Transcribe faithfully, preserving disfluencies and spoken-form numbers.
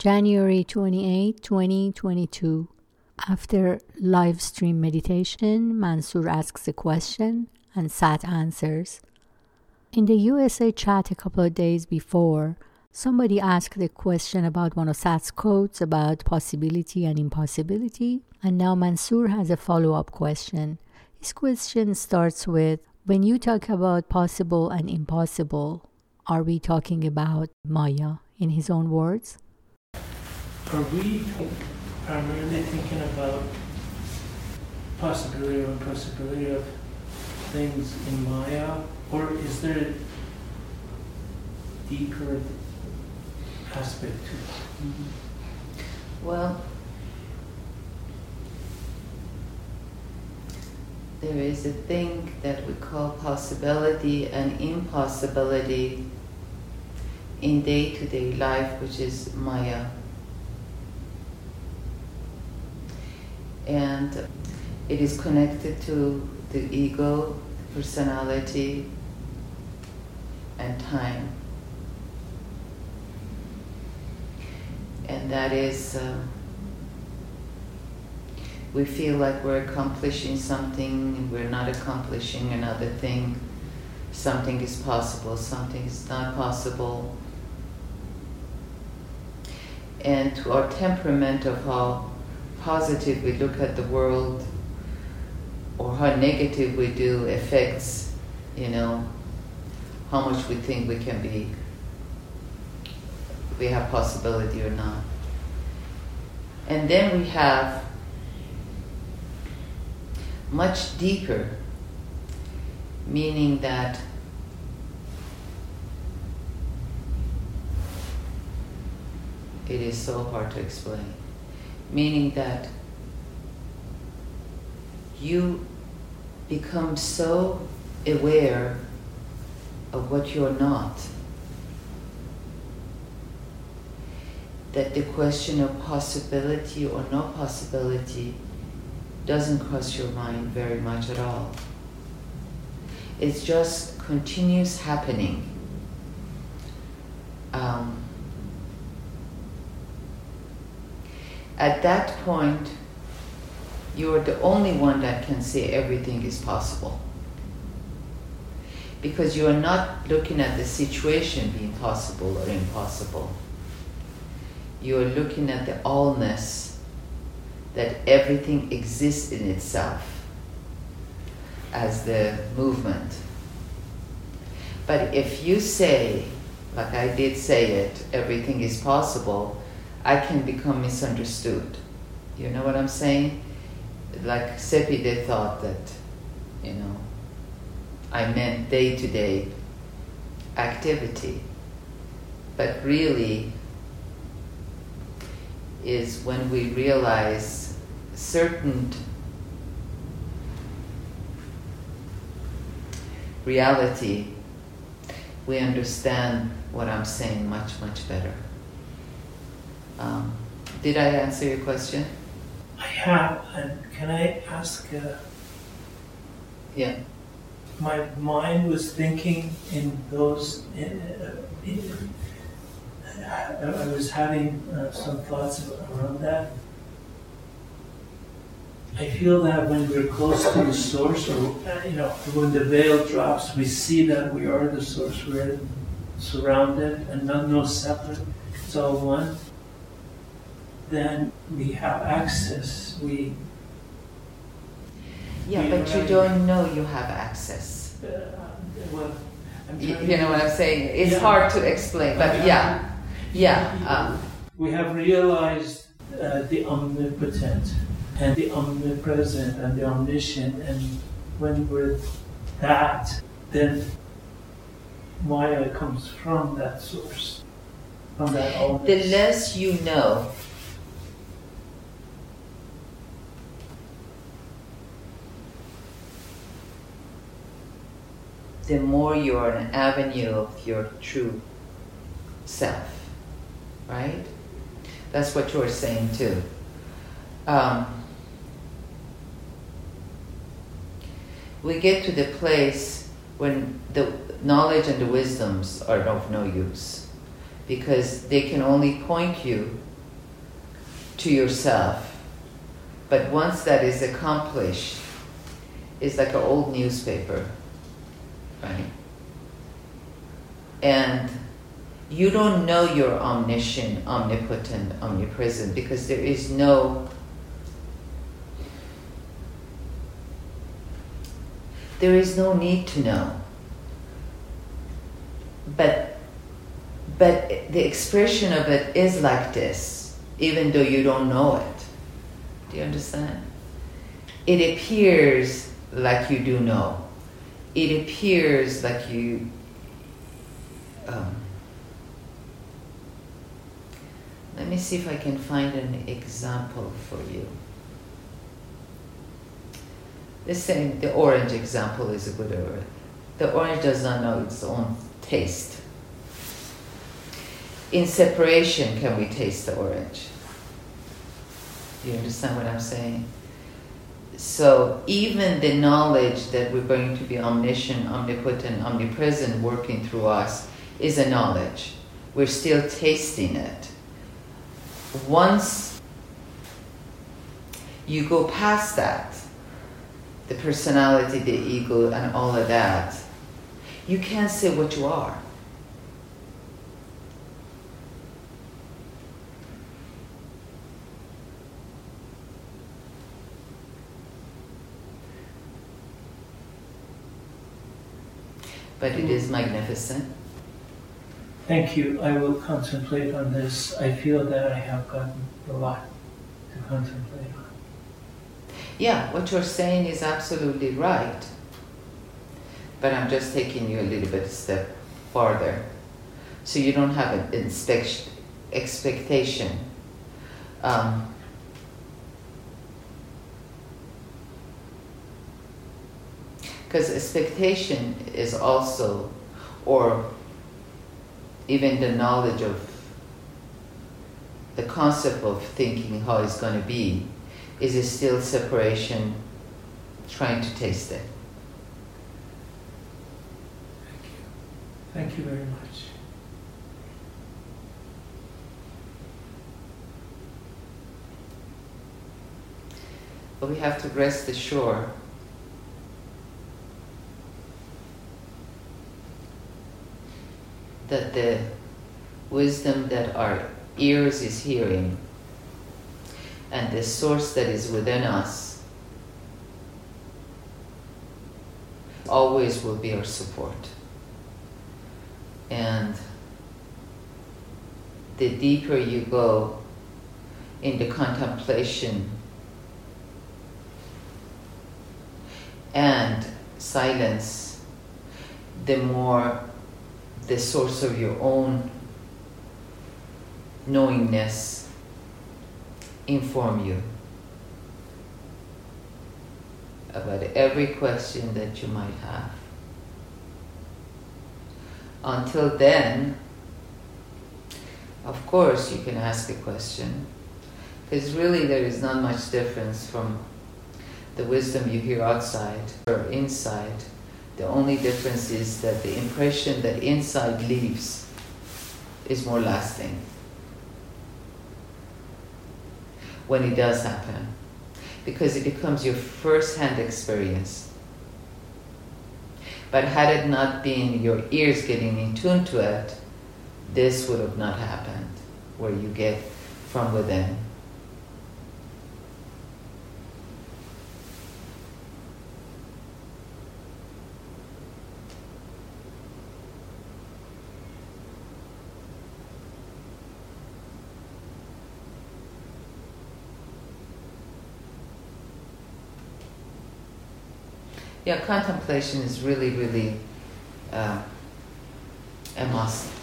January twenty-eighth, twenty twenty-two. After live stream meditation, Mansoor asks a question and Sat answers. In the U S A chat a couple of days before, somebody asked a question about one of Sat's quotes about possibility and impossibility, and now Mansoor has a follow-up question. His question starts with, when you talk about possible and impossible, are we talking about Maya, in his own words? Are we primarily thinking about possibility or impossibility of things in Maya, or is there a deeper aspect to it? Mm-hmm. Well, there is a thing that we call possibility and impossibility in day-to-day life, which is Maya. And it is connected to the ego, personality, and time. And that is, uh, we feel like we're accomplishing something and we're not accomplishing another thing. Something is possible, something is not possible. And to our temperament of how positive we look at the world or how negative we do affects, you know, how much we think we can be, we have possibility or not. And then we have much deeper, meaning that it is so hard to explain. Meaning that you become so aware of what you're not that the question of possibility or no possibility doesn't cross your mind very much at all. It's just continuous happening. Um, At that point, you're the only one that can say everything is possible. Because you are not looking at the situation being possible or impossible. You are looking at the allness, that everything exists in itself as the movement. But if you say, like I did say it, everything is possible, I can become misunderstood. You know what I'm saying? Like Sepide thought that, you know, I meant day-to-day activity. But really is when we realize certain reality, we understand what I'm saying much, much better. Um, did I answer your question? I have, and can I ask? Uh, yeah. My mind was thinking in those. In, uh, in, I, I was having uh, some thoughts around that. I feel that when we're close to the source, or uh, you know, when the veil drops, we see that we are the source. We're surrounded and not no separate. It's all one. Then we have access. We yeah, we but you don't know you have access. Uh, well, I'm you, you know what I'm saying? It's yeah. hard to explain, but yeah, yeah. Um, we have realized uh, the omnipotent and the omnipresent and the omniscient, and when we're that, then Maya comes from that source, from that allness. The less you know, the more you're an avenue of your true self, right? That's what you're saying too. Um, we get to the place when the knowledge and the wisdoms are of no use, because they can only point you to yourself. But once that is accomplished, it's like an old newspaper, right? And you don't know you're omniscient, omnipotent, omnipresent, because there is no there is no need to know. But but the expression of it is like this, even though you don't know it. Do you understand? It appears like you do know. It appears like you um, let me see if I can find an example for you. The same, the orange example is a good one. The orange does not know its own taste. In separation, can we taste the orange? Do you understand what I'm saying? So even the knowledge that we're going to be omniscient, omnipotent, omnipresent working through us is a knowledge. We're still tasting it. Once you go past that, the personality, the ego, and all of that, you can't say what you are. But it is magnificent. Thank you. I will contemplate on this. I feel that I have gotten a lot to contemplate on. Yeah, what you're saying is absolutely right. But I'm just taking you a little bit a step farther. So you don't have an inspection, expectation. Um, Because expectation is also, or even the knowledge of the concept of thinking how it's going to be, is a still separation, trying to taste it. Thank you. Thank you very much. But we have to rest assured that the wisdom that our ears is hearing and the source that is within us always will be our support. And the deeper you go in the contemplation and silence, the more the source of your own knowingness inform you about every question that you might have. Until then, of course, you can ask a question, because really there is not much difference from the wisdom you hear outside or inside. The only difference is that the impression that inside leaves is more lasting when it does happen, because it becomes your first-hand experience. But had it not been your ears getting in tune to it, this would have not happened, where you get from within. Yeah, contemplation is really, really uh, a must.